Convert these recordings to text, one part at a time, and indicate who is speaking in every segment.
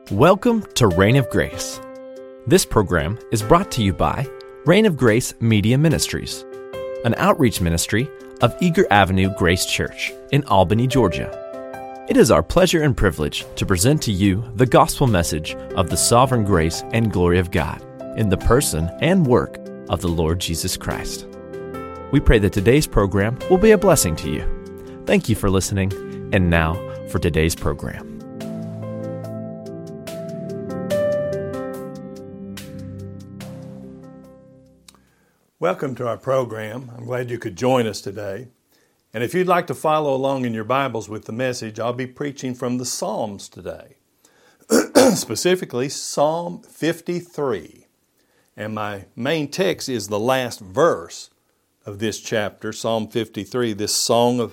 Speaker 1: Welcome to Reign of Grace. This program is brought to you by Reign of Grace Media Ministries, an outreach ministry of Eager Avenue Grace Church in Albany, Georgia. It is our pleasure and privilege to present to you the gospel message of the sovereign grace and glory of God in the person and work of the Lord Jesus Christ. We pray that today's program will be a blessing to you. Thank you for listening, and now for today's program.
Speaker 2: Welcome to our program. I'm glad you could join us today. And if you'd like to follow along in your Bibles with the message, I'll be preaching from the Psalms today, specifically Psalm 53. And my main text is the last verse of this chapter, Psalm 53, this song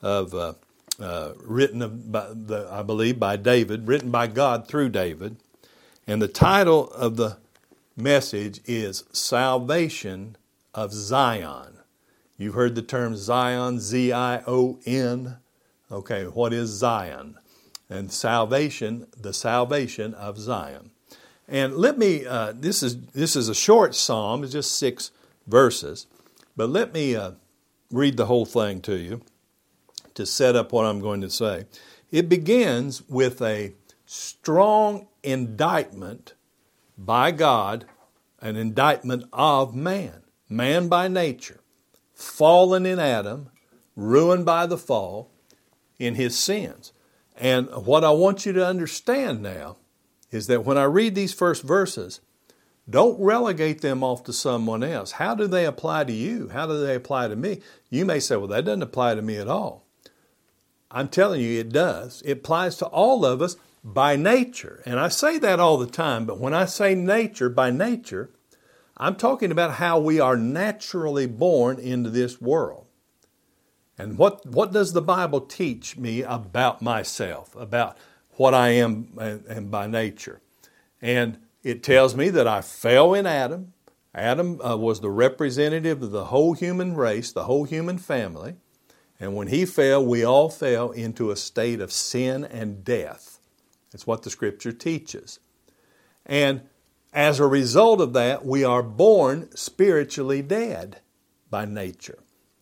Speaker 2: I believe by David, written by God through David. And the title of the message is Salvation of Zion. You've heard the term Zion, Z-I-O-N. Okay, what is Zion? And salvation, the salvation of Zion. And let me, this is a short psalm, it's just 6 verses, but let me read the whole thing to you to set up what I'm going to say. It begins with a strong indictment by God, an indictment of man. Man by nature, fallen in Adam, ruined by the fall in his sins. And what I want you to understand now is that when I read these first verses, don't relegate them off to someone else. How do they apply to you? How do they apply to me? You may say, well, that doesn't apply to me at all. I'm telling you, it does. It applies to all of us by nature. And I say that all the time, but when I say nature, by nature, I'm talking about how we are naturally born into this world. And what does the Bible teach me about myself, about what I am and by nature? And it tells me that I fell in Adam. Adam was the representative of the whole human race, the whole human family. And when he fell, we all fell into a state of sin and death. That's what the Scripture teaches. And as a result of that, we are born spiritually dead by nature.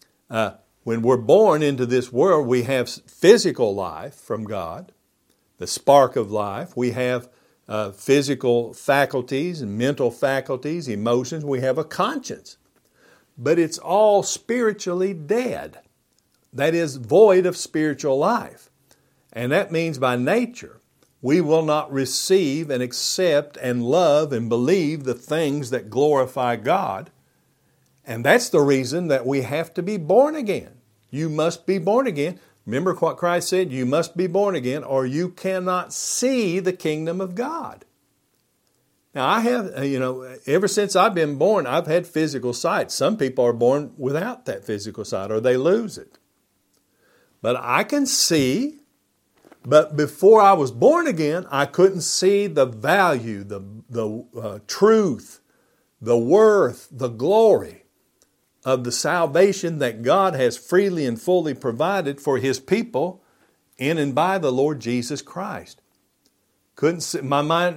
Speaker 2: When we're born into this world, we have physical life from God, the spark of life. We have physical faculties and mental faculties, emotions. We have a conscience. But it's all spiritually dead. That is void of spiritual life. And that means by nature, we will not receive and accept and love and believe the things that glorify God. And that's the reason that we have to be born again. You must be born again. Remember what Christ said, you must be born again or you cannot see the kingdom of God. Now I have, ever since I've been born, I've had physical sight. Some people are born without that physical sight or they lose it. But I can see. But before I was born again, I couldn't see the value, the truth, the worth, the glory of the salvation that God has freely and fully provided for His people in and by the Lord Jesus Christ. Couldn't see, my mind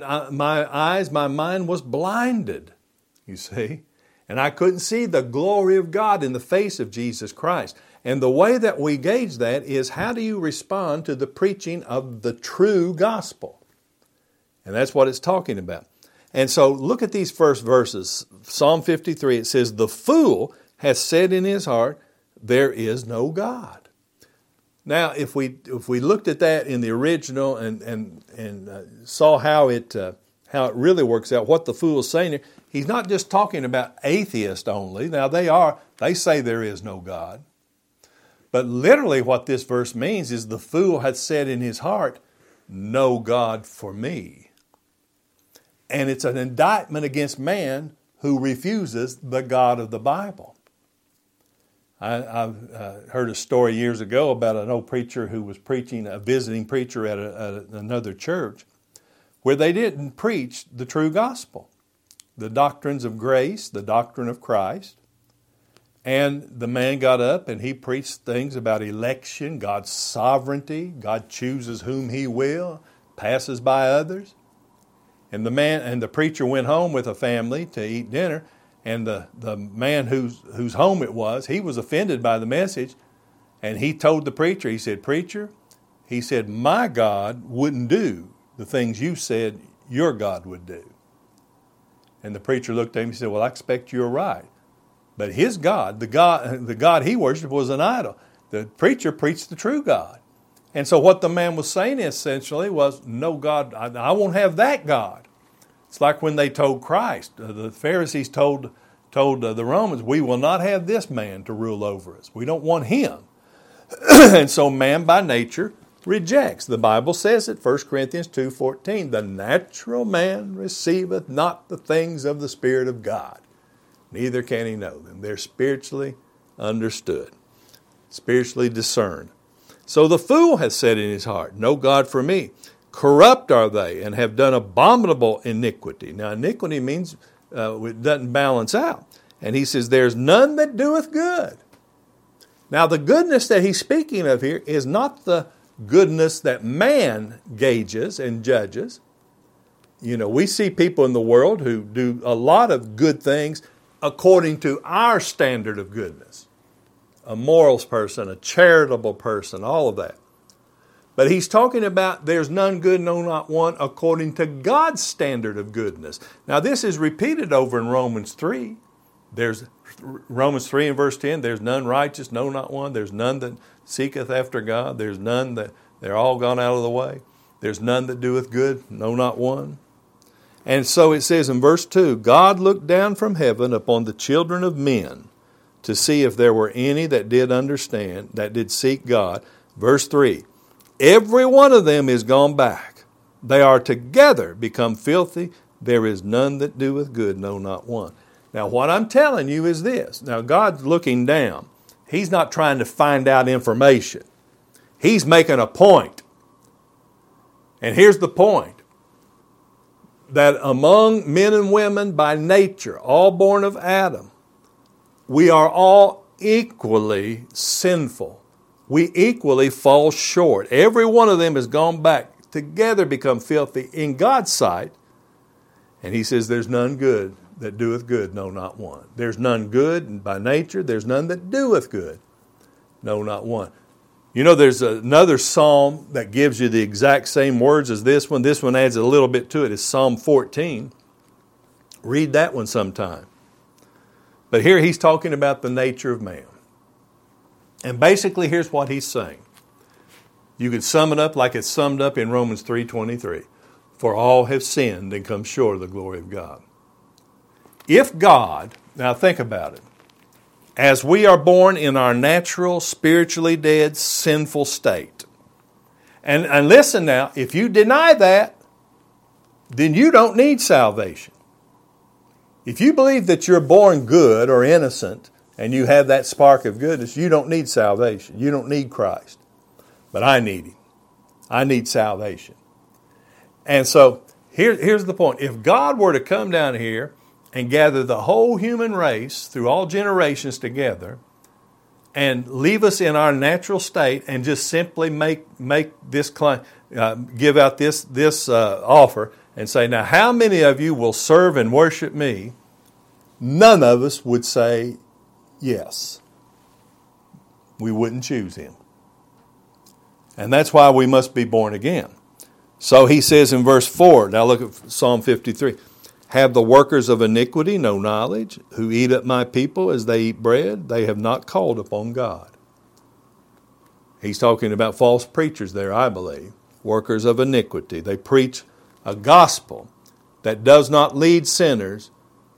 Speaker 2: was blinded, you see. And I couldn't see the glory of God in the face of Jesus Christ. And the way that we gauge that is how do you respond to the preaching of the true gospel? And that's what it's talking about. And so look at these first verses. Psalm 53, it says, the fool has said in his heart, there is no God. Now, if we looked at that in the original and saw how it really works out, what the fool is saying here, he's not just talking about atheists only. Now they say there is no God. But literally what this verse means is the fool had said in his heart, no God for me. And it's an indictment against man who refuses the God of the Bible. I've heard a story years ago about an old preacher who was preaching, a visiting preacher at another church, where they didn't preach the true gospel, the doctrines of grace, the doctrine of Christ. And the man got up and he preached things about election, God's sovereignty, God chooses whom He will, passes by others. And the preacher went home with a family to eat dinner, and the man whose home it was, he was offended by the message, and he told the preacher, he said, "Preacher," he said, "my God wouldn't do the things you said your God would do." And the preacher looked at him and said, "Well, I expect you're right. But his God, the God he worshiped, was an idol. The preacher preached the true God." And so what the man was saying essentially was, "No, God, I won't have that God." It's like when they told Christ, the Pharisees told the Romans, "We will not have this man to rule over us. We don't want him." And so man by nature rejects. The Bible says it, 1 Corinthians 2:14, "The natural man receiveth not the things of the Spirit of God, neither can he know them." They're spiritually understood, spiritually discerned. "So the fool has said in his heart, No God for me. Corrupt are they, and have done abominable iniquity." Now iniquity means it doesn't balance out. And he says, "There's none that doeth good." Now the goodness that he's speaking of here is not the goodness that man gauges and judges. You know, we see people in the world who do a lot of good things according to our standard of goodness. A morals person, a charitable person, all of that. But he's talking about there's none good, no, not one, according to God's standard of goodness. Now this is repeated over in Romans 3. There's Romans 3 and verse 10, "There's none righteous, no, not one. There's none that seeketh after God. There's none that, they're all gone out of the way. There's none that doeth good, no, not one." And so it says in verse 2, "God looked down from heaven upon the children of men to see if there were any that did understand, that did seek God." Verse 3, "Every one of them is gone back. They are together become filthy. There is none that doeth good, no, not one." Now what I'm telling you is this. Now God's looking down. He's not trying to find out information. He's making a point. And here's the point. That among men and women by nature, all born of Adam, we are all equally sinful. We equally fall short. Every one of them has gone back, together become filthy in God's sight. And he says, "There's none good that doeth good, no, not one." There's none good by nature. There's none that doeth good, no, not one. You know, there's another psalm that gives you the exact same words as this one. This one adds a little bit to it. It's Psalm 14. Read that one sometime. But here he's talking about the nature of man. And basically here's what he's saying. You could sum it up like it's summed up in Romans 3:23. "For all have sinned and come short of the glory of God." If God, now think about it, as we are born in our natural, spiritually dead, sinful state. And listen now, if you deny that, then you don't need salvation. If you believe that you're born good or innocent and you have that spark of goodness, you don't need salvation. You don't need Christ. But I need Him. I need salvation. And so here's the point. If God were to come down here and gather the whole human race through all generations together and leave us in our natural state and just simply make this claim, give out this offer and say, "Now how many of you will serve and worship me?" None of us would say yes. We wouldn't choose Him. And that's why we must be born again. So he says in verse 4, now look at Psalm 53, "Have the workers of iniquity no knowledge, who eat up my people as they eat bread? They have not called upon God." He's talking about false preachers there, I believe. Workers of iniquity. They preach a gospel that does not lead sinners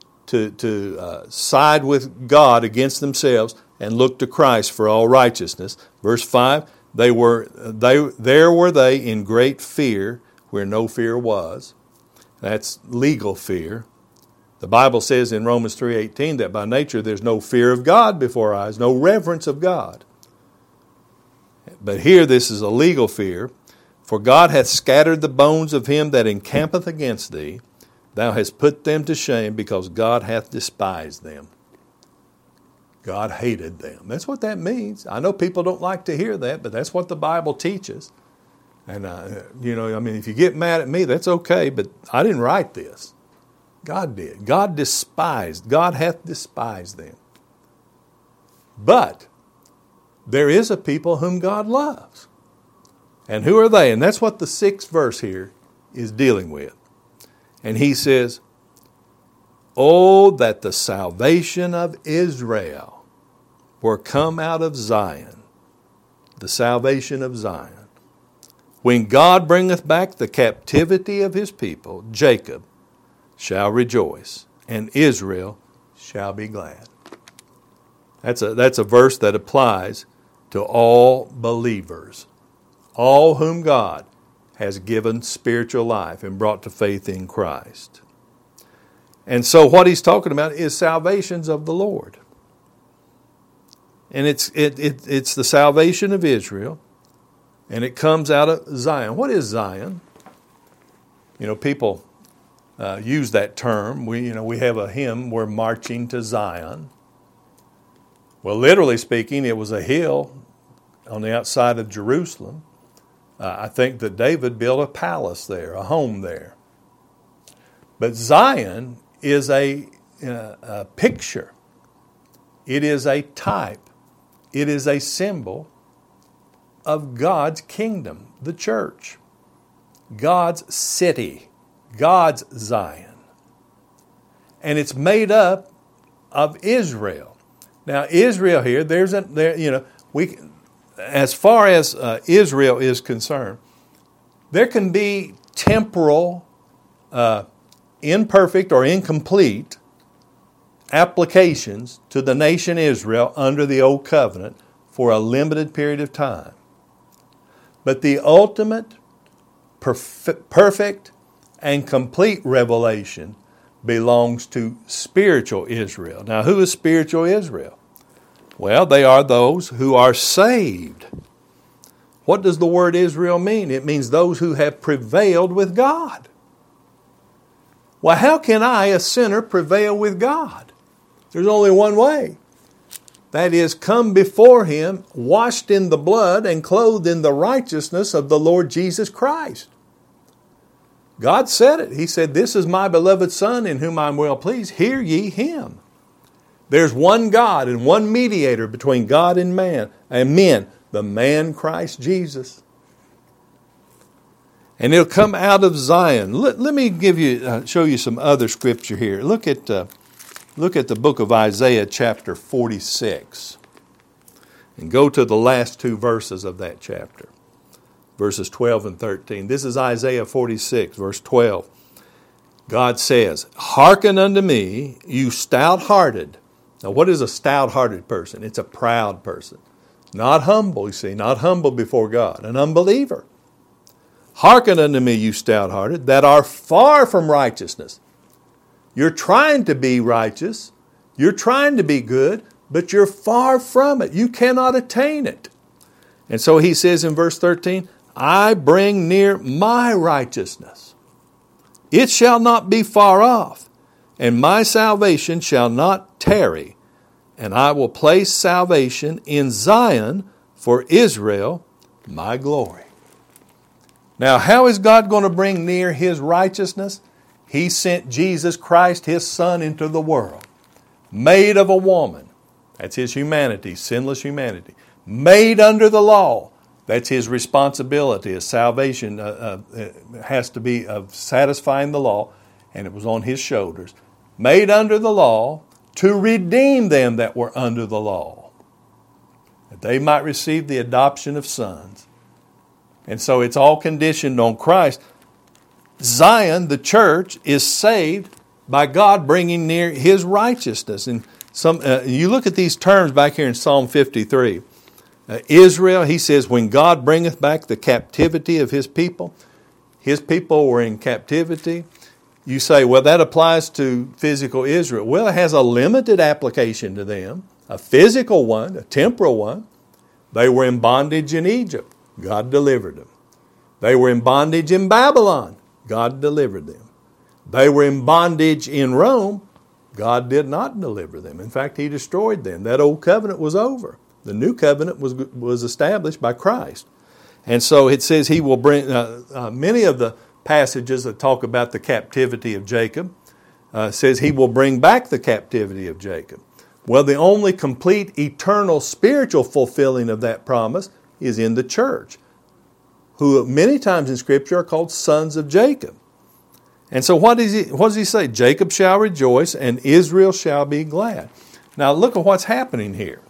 Speaker 2: to side with God against themselves and look to Christ for all righteousness. Verse 5, there were they in great fear where no fear was. That's legal fear. The Bible says in Romans 3:18 that by nature there's no fear of God before our eyes, no reverence of God. But here this is a legal fear. "For God hath scattered the bones of him that encampeth against thee. Thou hast put them to shame, because God hath despised them." God hated them. That's what that means. I know people don't like to hear that, but that's what the Bible teaches. And, if you get mad at me, that's okay, but I didn't write this. God did. God hath despised them. But there is a people whom God loves. And who are they? And that's what the 6th verse here is dealing with. And he says, "Oh, that the salvation of Israel were come out of Zion." The salvation of Zion. "When God bringeth back the captivity of his people, Jacob shall rejoice, and Israel shall be glad." That's a verse that applies to all believers, all whom God has given spiritual life and brought to faith in Christ. And so what he's talking about is salvations of the Lord. And it's the salvation of Israel, and it comes out of Zion. What is Zion? People use that term. We have a hymn, "We're marching to Zion." Well, literally speaking, it was a hill on the outside of Jerusalem. I think that David built a palace there, a home there. But Zion is a picture. It is a type. It is a symbol of God's kingdom, the church, God's city, God's Zion. And it's made up of Israel. Now, Israel here, as far as Israel is concerned, there can be temporal, imperfect or incomplete applications to the nation Israel under the Old Covenant for a limited period of time. But the ultimate, perfect, and complete revelation belongs to spiritual Israel. Now, who is spiritual Israel? Well, they are those who are saved. What does the word Israel mean? It means those who have prevailed with God. Well, how can I, a sinner, prevail with God? There's only one way. That is, come before Him, washed in the blood and clothed in the righteousness of the Lord Jesus Christ. God said it. He said, "This is my beloved Son in whom I am well pleased. Hear ye Him." There's one God and one mediator between God and men, the man Christ Jesus. And it'll come out of Zion. Let me show you some other scripture here. Look at the book of Isaiah chapter 46. And go to the last 2 verses of that chapter. Verses 12 and 13. This is Isaiah 46, verse 12. God says, "Hearken unto me, you stout-hearted." Now, what is a stout-hearted person? It's a proud person. Not humble, you see, not humble before God, an unbeliever. "Hearken unto me, you stout-hearted, that are far from righteousness." You're trying to be righteous, you're trying to be good, but you're far from it. You cannot attain it. And so he says in verse 13, "I bring near my righteousness. It shall not be far off, and my salvation shall not tarry. And I will place salvation in Zion for Israel, my glory." Now, how is God going to bring near His righteousness? He sent Jesus Christ, His Son, into the world, made of a woman. That's His humanity, sinless humanity. Made under the law. That's His responsibility. His salvation has to be of satisfying the law, and it was on His shoulders. Made under the law to redeem them that were under the law, that they might receive the adoption of sons. And so it's all conditioned on Christ. Zion, the church, is saved by God bringing near His righteousness. And you look at these terms back here in Psalm 53. Israel, he says, when God bringeth back the captivity of His people were in captivity. You say, well, that applies to physical Israel. Well, it has a limited application to them, a physical one, a temporal one. They were in bondage in Egypt. God delivered them. They were in bondage in Babylon. God delivered them. They were in bondage in Rome. God did not deliver them. In fact, He destroyed them. That old covenant was over. The new covenant was established by Christ. And so it says He will bring, many of the passages that talk about the captivity of Jacob, says He will bring back the captivity of Jacob. Well, the only complete, eternal, spiritual fulfilling of that promise is in the church, who many times in Scripture are called sons of Jacob. And so what does he say? Jacob shall rejoice and Israel shall be glad. Now look at what's happening here.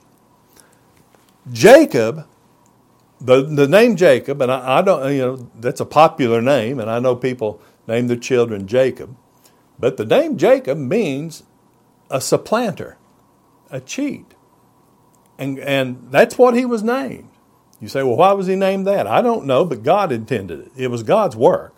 Speaker 2: Jacob, the name Jacob, and I don't, that's a popular name, and I know people name their children Jacob, but the name Jacob means a supplanter, a cheat. And that's what he was named. You say, well, why was he named that? I don't know, but God intended it. It was God's work.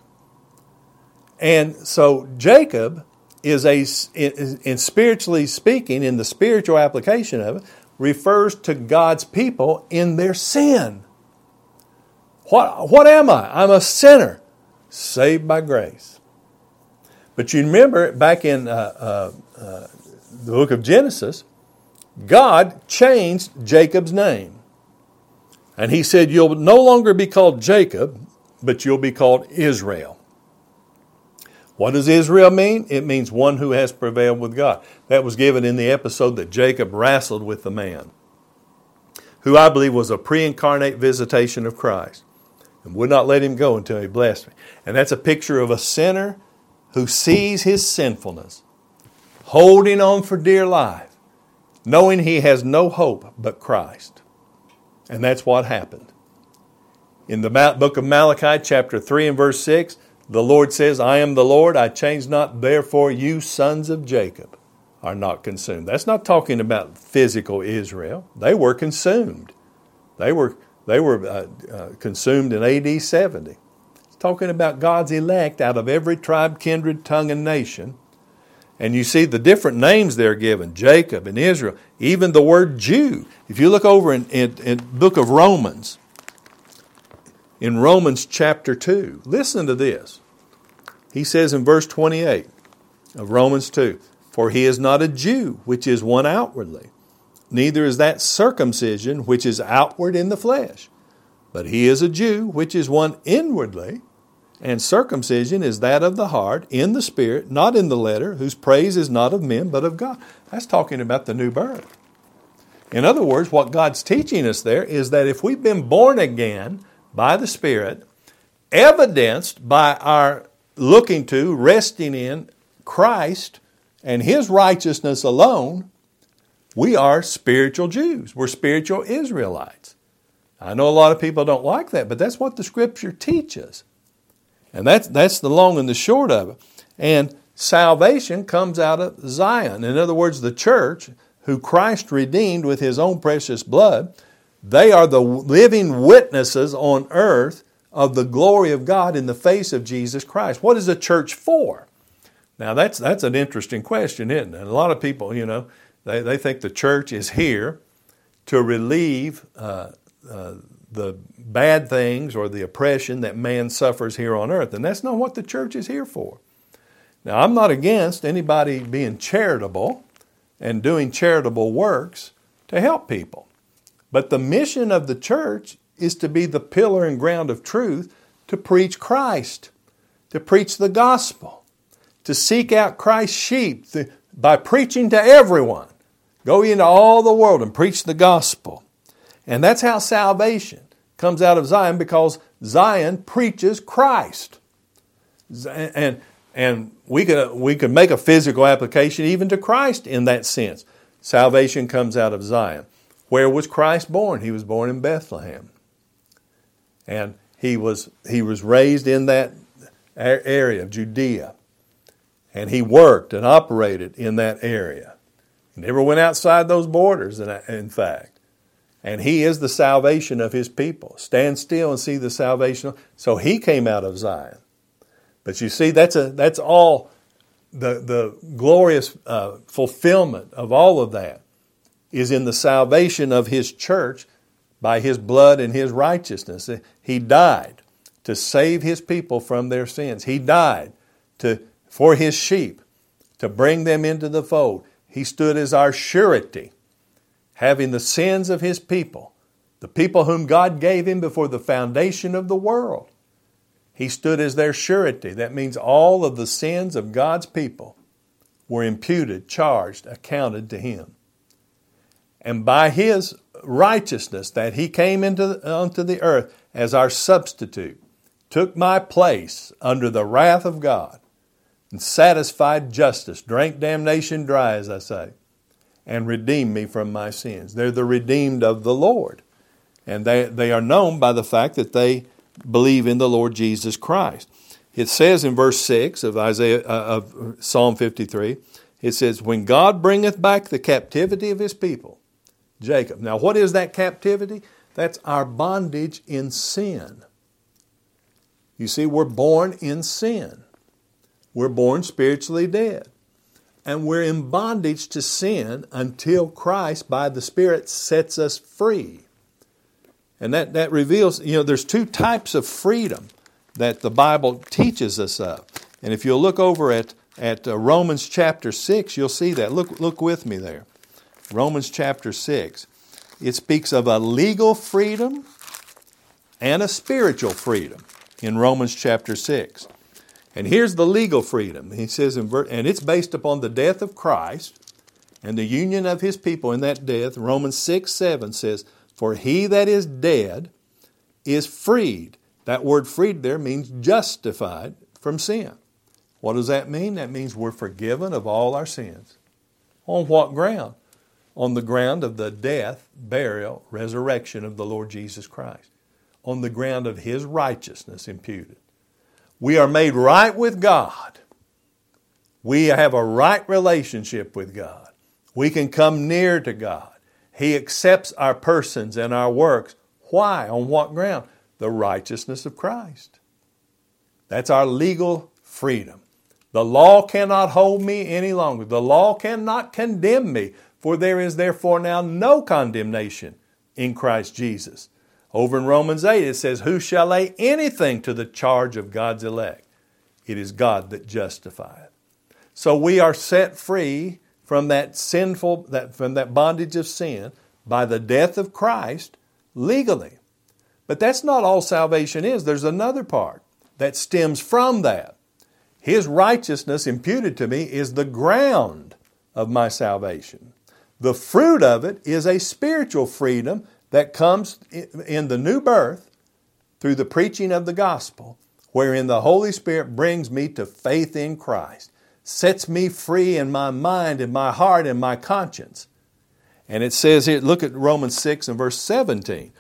Speaker 2: And so Jacob is in spiritually speaking, in the spiritual application of it, refers to God's people in their sin. What am I? I'm a sinner, saved by grace. But you remember back in the book of Genesis, God changed Jacob's name. And He said, you'll no longer be called Jacob, but you'll be called Israel. What does Israel mean? It means one who has prevailed with God. That was given in the episode that Jacob wrestled with the man, who I believe was a pre-incarnate visitation of Christ, and would not let him go until he blessed me. And that's a picture of a sinner who sees his sinfulness, holding on for dear life, knowing he has no hope but Christ. And that's what happened. In the book of Malachi, chapter 3 and verse 6, the Lord says, I am the Lord, I change not, therefore you sons of Jacob are not consumed. That's not talking about physical Israel. They were consumed. They were consumed in AD 70. It's talking about God's elect out of every tribe, kindred, tongue, and nation. And you see the different names they're given, Jacob and Israel, even the word Jew. If you look over in the book of Romans, in Romans chapter 2, listen to this. He says in verse 28 of Romans 2, for he is not a Jew, which is one outwardly, neither is that circumcision, which is outward in the flesh. But he is a Jew, which is one inwardly, and circumcision is that of the heart, in the spirit, not in the letter, whose praise is not of men, but of God. That's talking about the new birth. In other words, what God's teaching us there is that if we've been born again by the Spirit, evidenced by our looking to, resting in Christ and His righteousness alone, we are spiritual Jews. We're spiritual Israelites. I know a lot of people don't like that, but that's what the Scripture teaches. And that's the long and the short of it. And salvation comes out of Zion. In other words, the church, who Christ redeemed with His own precious blood, they are the living witnesses on earth of the glory of God in the face of Jesus Christ. What is a church for? Now that's an interesting question, isn't it? And a lot of people, they think the church is here to relieve the bad things or the oppression that man suffers here on earth. And that's not what the church is here for. Now, I'm not against anybody being charitable and doing charitable works to help people. But the mission of the church is to be the pillar and ground of truth, to preach Christ, to preach the gospel, to seek out Christ's sheep by preaching to everyone. Go into all the world and preach the gospel. And that's how salvation comes out of Zion, because Zion preaches Christ. And we could make a physical application even to Christ in that sense. Salvation comes out of Zion. Where was Christ born? He was born in Bethlehem. And he was raised in that area of Judea. And He worked and operated in that area. He never went outside those borders, in fact. And He is the salvation of His people. Stand still and see the salvation. So He came out of Zion. But you see, that's all the glorious fulfillment of all of that is in the salvation of His church by His blood and His righteousness. He died to save His people from their sins. He died for His sheep, to bring them into the fold. He stood as our surety, having the sins of His people The people whom God gave him before the foundation of the world. He stood as their surety. That means all of the sins of God's people were imputed, charged, accounted to him. And by his righteousness that he came onto the earth as our substitute, took my place under the wrath of God, and satisfied justice, drank damnation dry, as I say, and redeemed me from my sins. They're the redeemed of the Lord. And they are known by the fact that they believe in the Lord Jesus Christ. It says in verse 6 of Psalm 53, it says, when God bringeth back the captivity of his people, Jacob. Now what is that captivity? That's our bondage in sin. You see, we're born in sin. We're born spiritually dead. And we're in bondage to sin until Christ, by the Spirit, sets us free. And that reveals, there's two types of freedom that the Bible teaches us of. And if you'll look over at Romans chapter 6, you'll see that. Look with me there. Romans chapter 6. It speaks of a legal freedom and a spiritual freedom in Romans chapter 6. And here's the legal freedom. He says, and it's based upon the death of Christ and the union of his people in that death. Romans 6:7 says, for he that is dead is freed. That word freed there means justified from sin. What does that mean? That means we're forgiven of all our sins. On what ground? On the ground of the death, burial, resurrection of the Lord Jesus Christ. On the ground of his righteousness imputed. We are made right with God. We have a right relationship with God. We can come near to God. He accepts our persons and our works. Why? On what ground? The righteousness of Christ. That's our legal freedom. The law cannot hold me any longer. The law cannot condemn me, for there is therefore now no condemnation in Christ Jesus. Over in Romans 8 it says, who shall lay anything to the charge of God's elect? It is God that justifieth. So we are set free from from that bondage of sin by the death of Christ legally. But that's not all salvation is. There's another part that stems from that. His righteousness imputed to me is the ground of my salvation. The fruit of it is a spiritual freedom that comes in the new birth through the preaching of the gospel, wherein the Holy Spirit brings me to faith in Christ, sets me free in my mind and my heart and my conscience. And it says here, look at Romans 6 and verse 17.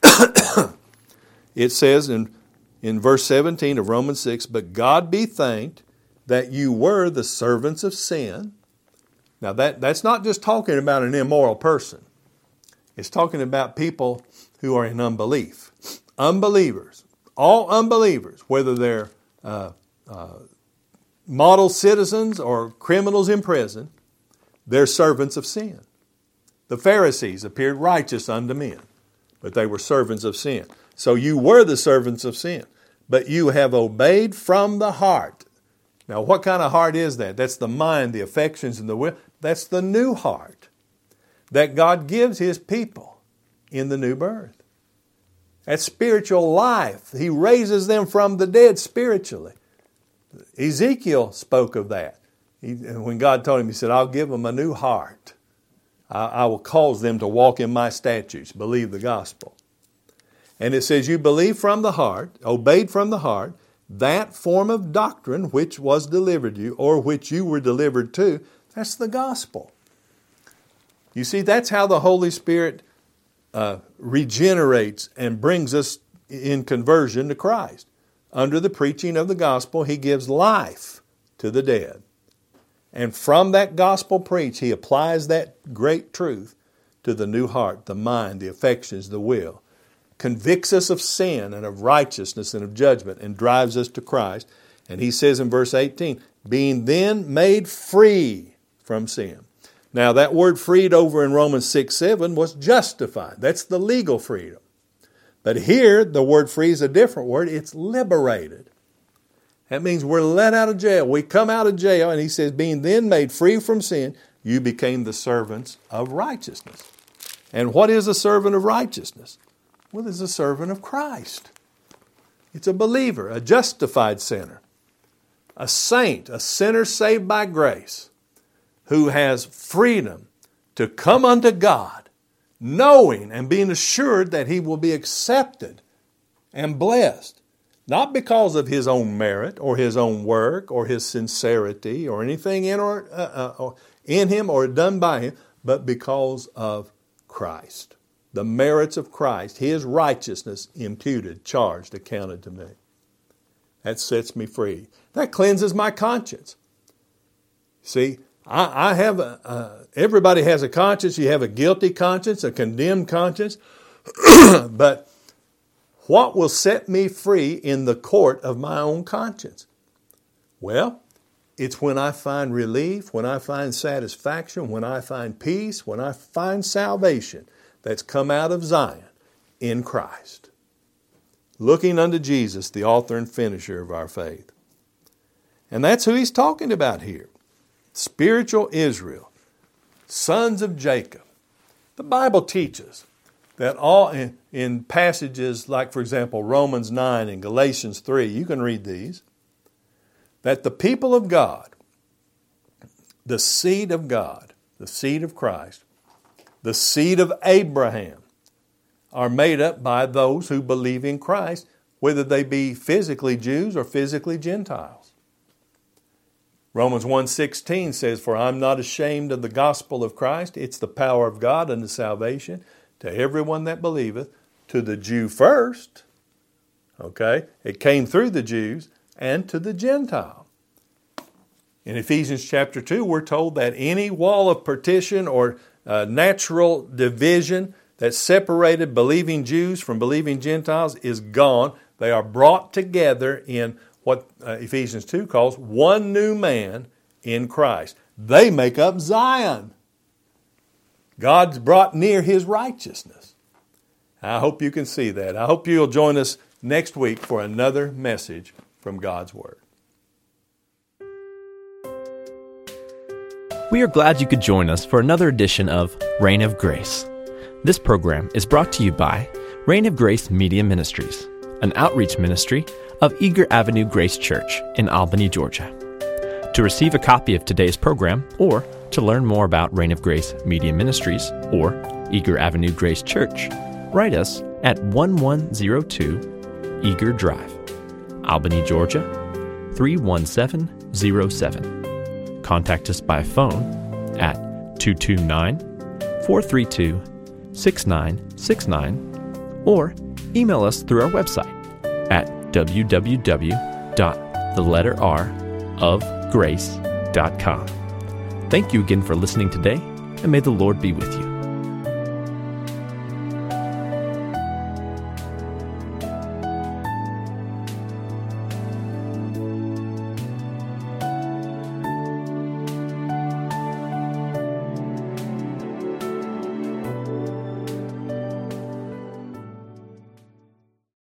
Speaker 2: It says in verse 17 of Romans 6, but God be thanked that you were the servants of sin. Now that's not just talking about an immoral person. It's talking about people who are in unbelief. Unbelievers. All unbelievers, whether they're model citizens or criminals in prison, they're servants of sin. The Pharisees appeared righteous unto men, but they were servants of sin. So you were the servants of sin, but you have obeyed from the heart. Now what kind of heart is that? That's the mind, the affections, and the will. That's the new heart that God gives his people in the new birth. That's spiritual life. He raises them from the dead spiritually. Ezekiel spoke of that. When God told him, he said, I'll give them a new heart. I will cause them to walk in my statutes, believe the gospel. And it says, you believe from the heart, obeyed from the heart, that form of doctrine which was delivered you, or which you were delivered to. That's the gospel. You see, that's how the Holy Spirit regenerates and brings us in conversion to Christ. Under the preaching of the gospel, he gives life to the dead. And from that gospel preach, he applies that great truth to the new heart, the mind, the affections, the will. Convicts us of sin and of righteousness and of judgment and drives us to Christ. And he says in verse 18, being then made free from sin. Now that word freed over in Romans 6:7 was justified. That's the legal freedom. But here the word free is a different word. It's liberated. That means we're let out of jail. We come out of jail, and he says, being then made free from sin, you became the servants of righteousness. And what is a servant of righteousness? Well, it's a servant of Christ. It's a believer, a justified sinner, a saint, a sinner saved by grace, who has freedom to come unto God, knowing and being assured that he will be accepted and blessed, not because of his own merit or his own work or his sincerity or anything in him or done by him, but because of Christ. The merits of Christ, his righteousness imputed, charged, accounted to me. That sets me free. That cleanses my conscience. See, I have everybody has a conscience. You have a guilty conscience, a condemned conscience. But what will set me free in the court of my own conscience? Well, it's when I find relief, when I find satisfaction, when I find peace, when I find salvation that's come out of Zion in Christ. Looking unto Jesus, the author and finisher of our faith. And that's who he's talking about here. Spiritual Israel, sons of Jacob. The Bible teaches that all in passages like, for example, Romans 9 and Galatians 3, you can read these, that the people of God, the seed of God, the seed of Christ, the seed of Abraham, are made up by those who believe in Christ, whether they be physically Jews or physically Gentiles. Romans 1:16 says, "For I'm not ashamed of the gospel of Christ. It's the power of God unto salvation to everyone that believeth, to the Jew first." Okay? It came through the Jews and to the Gentile. In Ephesians chapter 2, we're told that any wall of partition or natural division that separated believing Jews from believing Gentiles is gone. They are brought together in what Ephesians 2 calls one new man in Christ. They make up Zion. God's brought near his righteousness. I hope you can see that. I hope you'll join us next week for another message from God's Word.
Speaker 1: We are glad you could join us for another edition of Reign of Grace. This program is brought to you by Reign of Grace Media Ministries, an outreach ministry of Eager Avenue Grace Church in Albany, Georgia. To receive a copy of today's program or to learn more about Reign of Grace Media Ministries or Eager Avenue Grace Church, write us at 1102 Eager Drive, Albany, Georgia 31707. Contact us by phone at 229-432-6969 or email us through our website at www.theletterrofgrace.com. Thank you again for listening today, and may the Lord be with you.